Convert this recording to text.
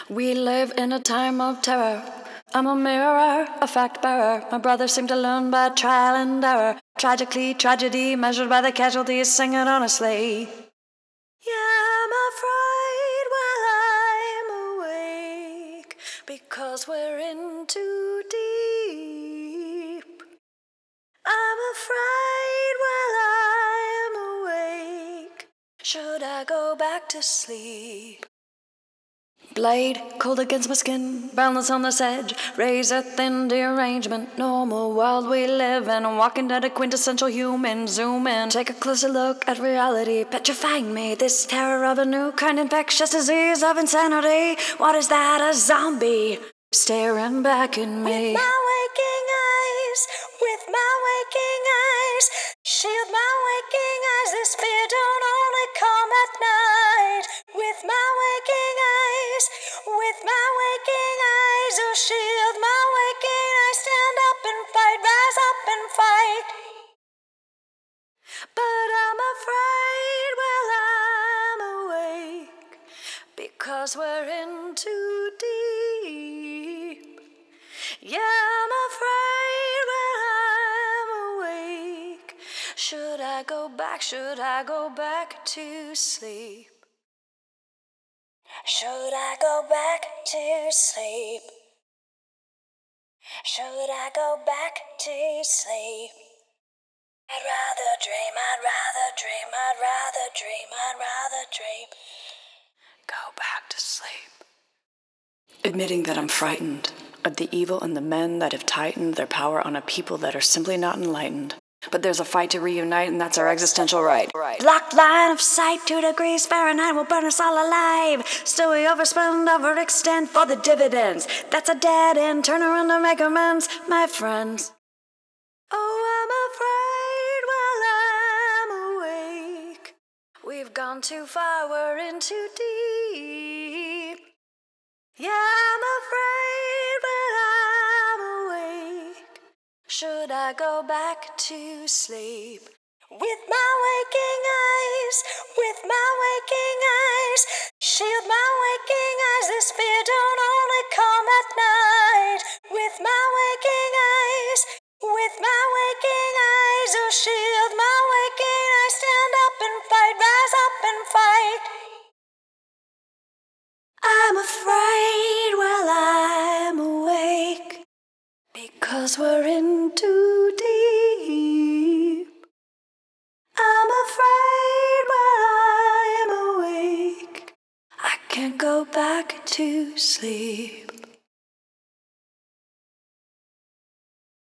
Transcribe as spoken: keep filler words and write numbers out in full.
We live in a time of terror. I'm a mirror, a fact bearer. My brothers seem to learn by trial and error. Tragically, tragedy measured by the casualties, sing it honestly. Yeah, I'm afraid while I'm awake, because we're in too deep. I'm afraid while I'm awake, should I go back to sleep? Blade, cold against my skin, boundless on this edge, razor thin derangement, normal world we live in, walking dead a quintessential human, zoom in, take a closer look at reality, petrifying me, this terror of a new kind, infectious disease of insanity, what is that, a zombie, staring back at me? With my waking eyes, with my waking eyes, shield my waking eyes, this fear don't only come at night, with my waking eyes, with my waking eyes, oh shield my waking eyes, stand up and fight, rise up and fight. But I'm afraid while I'm awake, because we're in too deep. Yeah, I'm afraid while I'm awake, should I go back, should I go back to sleep? Should I go back to sleep? Should I go back to sleep? I'd rather dream, I'd rather dream, I'd rather dream, I'd rather dream. Go back to sleep. Admitting that I'm frightened of the evil and the men that have tightened their power on a people that are simply not enlightened. But there's a fight to reunite, and that's our existential right. Blocked line of sight, two degrees Fahrenheit will burn us all alive. Still we overspend, overextend for the dividends. That's a dead end, turn around to make amends, my friends. Oh, I'm afraid while I'm awake. We've gone too far, we're in too deep. Yeah, I'm afraid while I'm awake, should I go back to sleep? With my waking eyes, with my waking eyes, shield my waking eyes, this fear don't only come at night. With my waking eyes, with my waking eyes, oh shield my waking eyes, stand up and fight, rise up and fight. I'm afraid while I'm awake, because we're in too deep. I'm afraid while I'm awake, I can't go back to sleep.